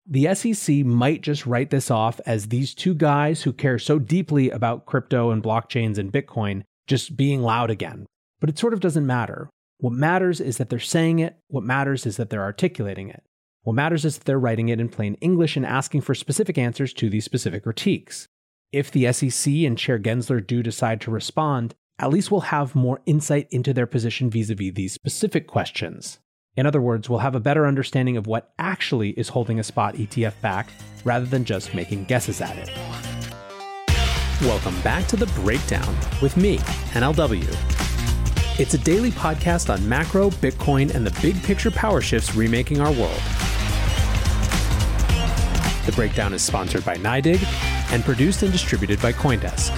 the SEC might just write this off as these two guys who care so deeply about crypto and blockchains and Bitcoin just being loud again. But it sort of doesn't matter. What matters is that they're saying it. What matters is that they're articulating it. What matters is that they're writing it in plain English and asking for specific answers to these specific critiques. If the SEC and Chair Gensler do decide to respond, at least we'll have more insight into their position vis-a-vis these specific questions. In other words, we'll have a better understanding of what actually is holding a spot ETF back, rather than just making guesses at it. Welcome back to The Breakdown with me, NLW. It's a daily podcast on macro, Bitcoin, and the big picture power shifts remaking our world. The Breakdown is sponsored by NYDIG and produced and distributed by CoinDesk.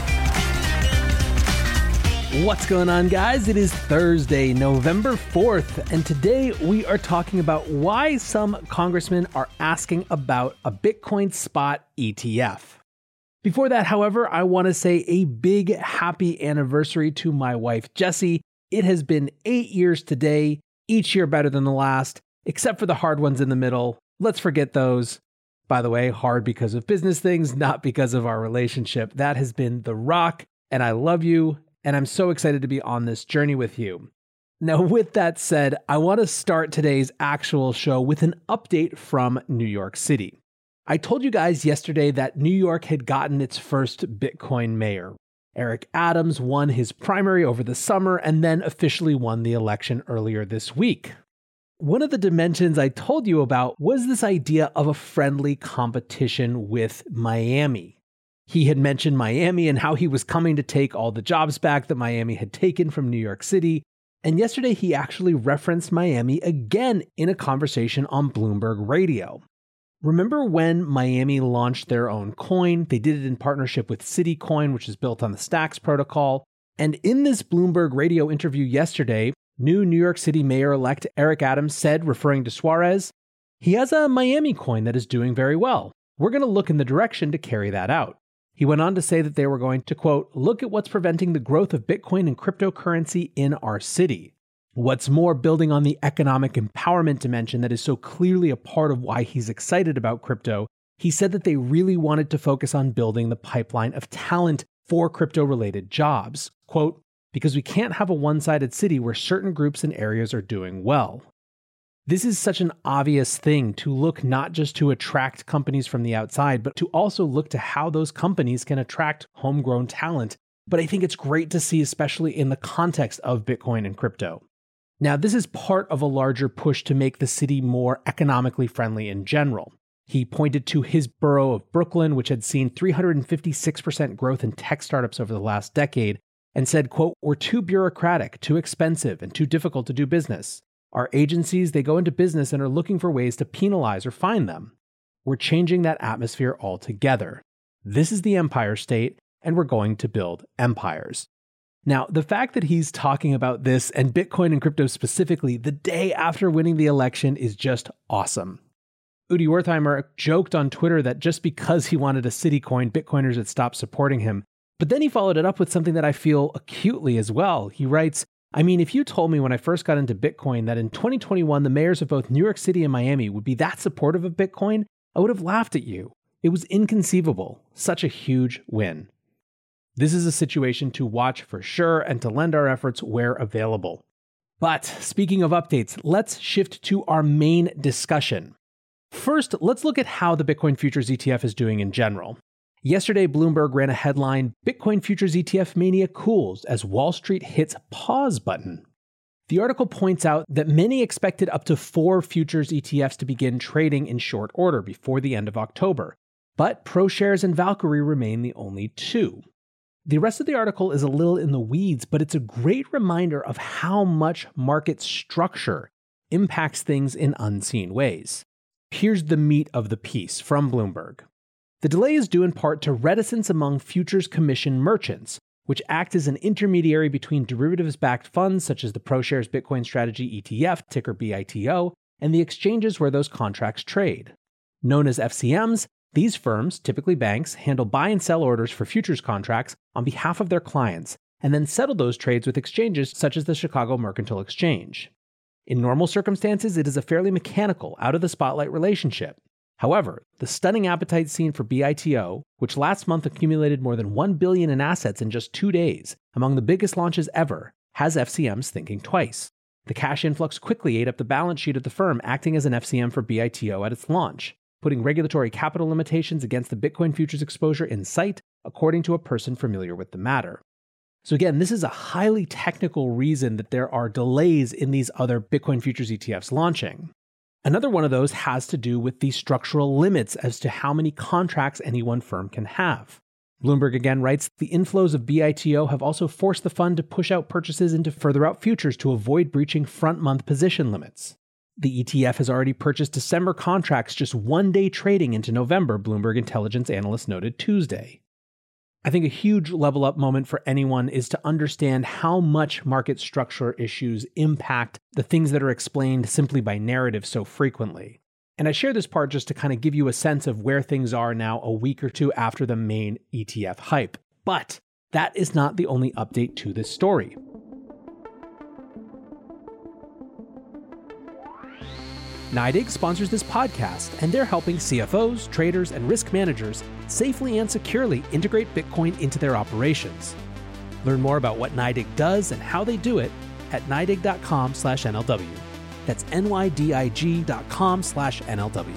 What's going on, guys? It is Thursday, November 4th, and today we are talking about why some congressmen are asking about a Bitcoin spot ETF. Before that, however, I want to say a big happy anniversary to my wife, Jessie. It has been 8 years today, each year better than the last, except for the hard ones in the middle. Let's forget those. By the way, hard because of business things, not because of our relationship. That has been the rock, and I love you. And I'm so excited to be on this journey with you. Now, with that said, I want to start today's actual show with an update from New York City. I told you guys yesterday that New York had gotten its first Bitcoin mayor. Eric Adams won his primary over the summer and then officially won the election earlier this week. One of the dimensions I told you about was this idea of a friendly competition with Miami. He had mentioned Miami and how he was coming to take all the jobs back that Miami had taken from New York City. And yesterday he actually referenced Miami again in a conversation on Bloomberg Radio. Remember when Miami launched their own coin? They did it in partnership with Citicoin, which is built on the Stacks protocol. And in this Bloomberg Radio interview yesterday, new New York City Mayor-elect Eric Adams said, referring to Suarez, he has a Miami coin that is doing very well. We're going to look in the direction to carry that out. He went on to say that they were going to, quote, look at what's preventing the growth of Bitcoin and cryptocurrency in our city. What's more, building on the economic empowerment dimension that is so clearly a part of why he's excited about crypto, he said that they really wanted to focus on building the pipeline of talent for crypto-related jobs. Quote, because we can't have a one-sided city where certain groups and areas are doing well. This is such an obvious thing to look not just to attract companies from the outside, but to also look to how those companies can attract homegrown talent. But I think it's great to see, especially in the context of Bitcoin and crypto. Now, this is part of a larger push to make the city more economically friendly in general. He pointed to his borough of Brooklyn, which had seen 356% growth in tech startups over the last decade, and said, quote, we're too bureaucratic, too expensive, and too difficult to do business. Our agencies, they go into business and are looking for ways to penalize or fine them. We're changing that atmosphere altogether. This is the Empire State, and we're going to build empires. Now, the fact that he's talking about this and Bitcoin and crypto specifically the day after winning the election is just awesome. Udi Wertheimer joked on Twitter that just because he wanted a city coin, Bitcoiners had stopped supporting him. But then he followed it up with something that I feel acutely as well. He writes, I mean, if you told me when I first got into Bitcoin that in 2021, the mayors of both New York City and Miami would be that supportive of Bitcoin, I would have laughed at you. It was inconceivable. Such a huge win. This is a situation to watch for sure and to lend our efforts where available. But speaking of updates, let's shift to our main discussion. First, let's look at how the Bitcoin Futures ETF is doing in general. Yesterday, Bloomberg ran a headline, Bitcoin Futures ETF mania cools as Wall Street hits pause button. The article points out that many expected up to 4 futures ETFs to begin trading in short order before the end of October, but ProShares and Valkyrie remain the only 2. The rest of the article is a little in the weeds, but it's a great reminder of how much market structure impacts things in unseen ways. Here's the meat of the piece from Bloomberg. The delay is due in part to reticence among futures commission merchants, which act as an intermediary between derivatives-backed funds such as the ProShares Bitcoin Strategy ETF, ticker BITO, and the exchanges where those contracts trade. Known as FCMs, these firms, typically banks, handle buy and sell orders for futures contracts on behalf of their clients, and then settle those trades with exchanges such as the Chicago Mercantile Exchange. In normal circumstances, it is a fairly mechanical, out-of-the-spotlight relationship. However, the stunning appetite seen for BITO, which last month accumulated more than $1 billion in assets in just 2 days, among the biggest launches ever, has FCMs thinking twice. The cash influx quickly ate up the balance sheet of the firm acting as an FCM for BITO at its launch, putting regulatory capital limitations against the Bitcoin futures exposure in sight, according to a person familiar with the matter. So again, this is a highly technical reason that there are delays in these other Bitcoin futures ETFs launching. Another one of those has to do with the structural limits as to how many contracts any one firm can have. Bloomberg again writes, the inflows of BITO have also forced the fund to push out purchases into further out futures to avoid breaching front-month position limits. The ETF has already purchased December contracts just 1 day trading into November, Bloomberg intelligence analyst noted Tuesday. I think a huge level up moment for anyone is to understand how much market structure issues impact the things that are explained simply by narrative so frequently. And I share this part just to kind of give you a sense of where things are now a week or two after the main ETF hype. But that is not the only update to this story. NYDIG sponsors this podcast, and they're helping CFOs, traders, and risk managers safely and securely integrate Bitcoin into their operations. Learn more about what NYDIG does and how they do it at NYDIG.com/NLW. That's NYDIG.com/NLW.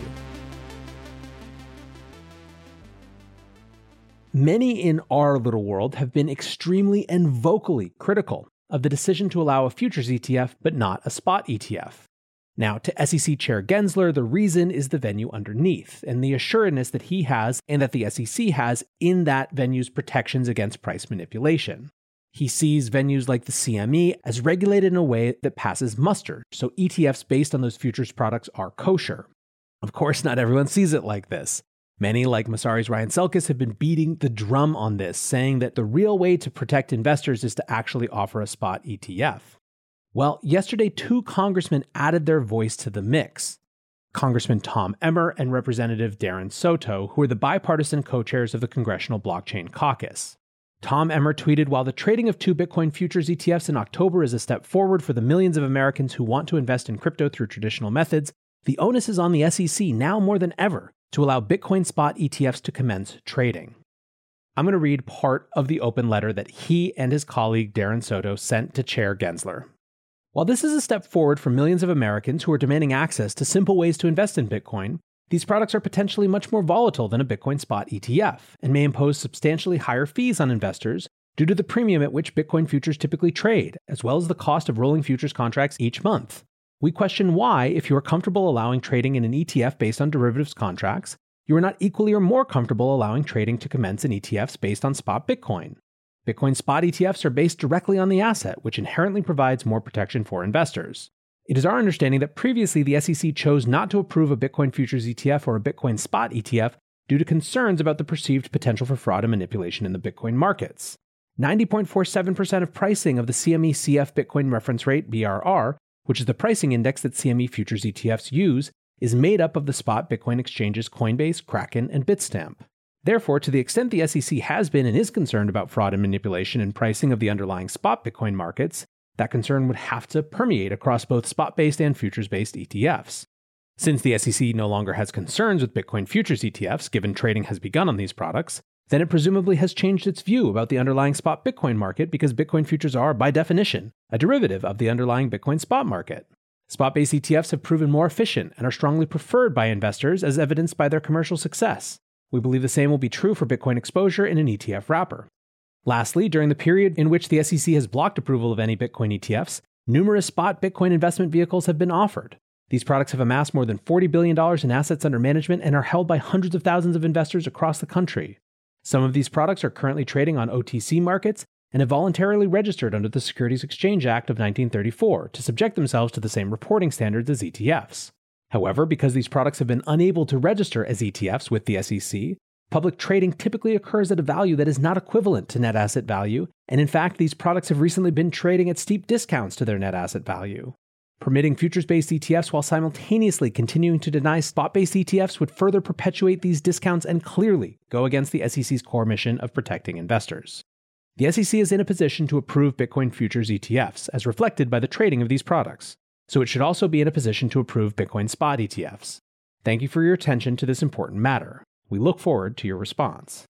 Many in our little world have been extremely and vocally critical of the decision to allow a futures ETF but not a spot ETF. Now, to SEC Chair Gensler, the reason is the venue underneath, and the assuredness that he has and that the SEC has in that venue's protections against price manipulation. He sees venues like the CME as regulated in a way that passes muster, so ETFs based on those futures products are kosher. Of course, not everyone sees it like this. Many, like Messari's Ryan Selkis, have been beating the drum on this, saying that the real way to protect investors is to actually offer a spot ETF. Well, yesterday, 2 congressmen added their voice to the mix. Congressman Tom Emmer and Representative Darren Soto, who are the bipartisan co-chairs of the Congressional Blockchain Caucus. Tom Emmer tweeted, while the trading of 2 Bitcoin futures ETFs in October is a step forward for the millions of Americans who want to invest in crypto through traditional methods, the onus is on the SEC now more than ever to allow Bitcoin spot ETFs to commence trading. I'm going to read part of the open letter that he and his colleague Darren Soto sent to Chair Gensler. While this is a step forward for millions of Americans who are demanding access to simple ways to invest in Bitcoin, these products are potentially much more volatile than a Bitcoin spot ETF and may impose substantially higher fees on investors due to the premium at which Bitcoin futures typically trade, as well as the cost of rolling futures contracts each month. We question why, if you are comfortable allowing trading in an ETF based on derivatives contracts, you are not equally or more comfortable allowing trading to commence in ETFs based on spot Bitcoin. Bitcoin spot ETFs are based directly on the asset, which inherently provides more protection for investors. It is our understanding that previously the SEC chose not to approve a Bitcoin futures ETF or a Bitcoin spot ETF due to concerns about the perceived potential for fraud and manipulation in the Bitcoin markets. 90.47% of pricing of the CME CF Bitcoin reference rate, BRR, which is the pricing index that CME futures ETFs use, is made up of the spot Bitcoin exchanges Coinbase, Kraken, and Bitstamp. Therefore, to the extent the SEC has been and is concerned about fraud and manipulation in pricing of the underlying spot Bitcoin markets, that concern would have to permeate across both spot-based and futures-based ETFs. Since the SEC no longer has concerns with Bitcoin futures ETFs, given trading has begun on these products, then it presumably has changed its view about the underlying spot Bitcoin market because Bitcoin futures are, by definition, a derivative of the underlying Bitcoin spot market. Spot-based ETFs have proven more efficient and are strongly preferred by investors as evidenced by their commercial success. We believe the same will be true for Bitcoin exposure in an ETF wrapper. Lastly, during the period in which the SEC has blocked approval of any Bitcoin ETFs, numerous spot Bitcoin investment vehicles have been offered. These products have amassed more than $40 billion in assets under management and are held by hundreds of thousands of investors across the country. Some of these products are currently trading on OTC markets and have voluntarily registered under the Securities Exchange Act of 1934 to subject themselves to the same reporting standards as ETFs. However, because these products have been unable to register as ETFs with the SEC, public trading typically occurs at a value that is not equivalent to net asset value, and in fact, these products have recently been trading at steep discounts to their net asset value. Permitting futures-based ETFs while simultaneously continuing to deny spot-based ETFs would further perpetuate these discounts and clearly go against the SEC's core mission of protecting investors. The SEC is in a position to approve Bitcoin futures ETFs, as reflected by the trading of these products, so it should also be in a position to approve Bitcoin spot ETFs. Thank you for your attention to this important matter. We look forward to your response.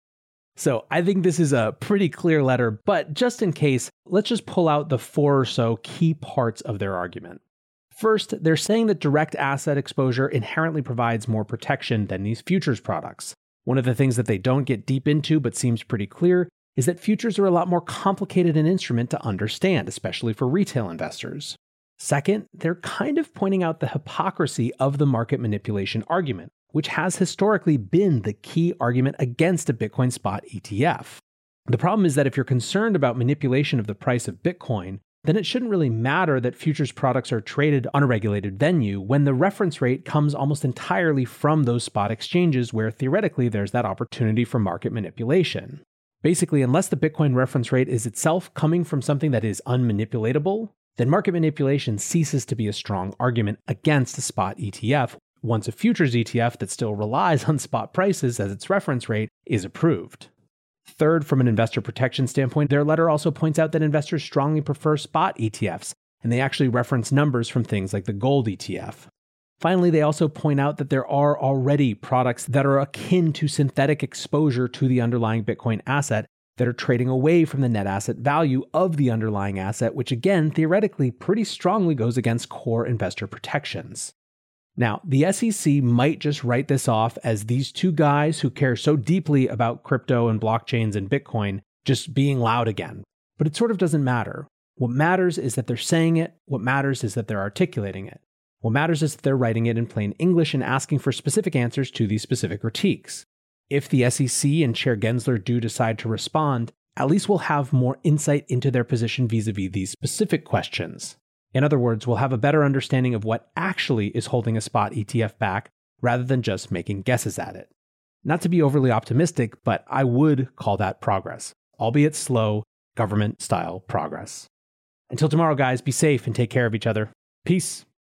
So I think this is a pretty clear letter, but just in case, let's just pull out the 4 or so key parts of their argument. First, they're saying that direct asset exposure inherently provides more protection than these futures products. One of the things that they don't get deep into but seems pretty clear is that futures are a lot more complicated an instrument to understand, especially for retail investors. Second, they're kind of pointing out the hypocrisy of the market manipulation argument, which has historically been the key argument against a Bitcoin spot ETF. The problem is that if you're concerned about manipulation of the price of Bitcoin, then it shouldn't really matter that futures products are traded on a regulated venue when the reference rate comes almost entirely from those spot exchanges where theoretically there's that opportunity for market manipulation. Basically, unless the Bitcoin reference rate is itself coming from something that is unmanipulatable, then market manipulation ceases to be a strong argument against a spot ETF once a futures ETF that still relies on spot prices as its reference rate is approved. Third, from an investor protection standpoint, their letter also points out that investors strongly prefer spot ETFs, and they actually reference numbers from things like the gold ETF. Finally, they also point out that there are already products that are akin to synthetic exposure to the underlying Bitcoin asset that are trading away from the net asset value of the underlying asset, which again, theoretically, pretty strongly goes against core investor protections. Now, the SEC might just write this off as these two guys who care so deeply about crypto and blockchains and Bitcoin just being loud again. But it sort of doesn't matter. What matters is that they're saying it. What matters is that they're articulating it. What matters is that they're writing it in plain English and asking for specific answers to these specific critiques. If the SEC and Chair Gensler do decide to respond, at least we'll have more insight into their position vis-a-vis these specific questions. In other words, we'll have a better understanding of what actually is holding a spot ETF back rather than just making guesses at it. Not to be overly optimistic, but I would call that progress, albeit slow, government-style progress. Until tomorrow, guys, be safe and take care of each other. Peace.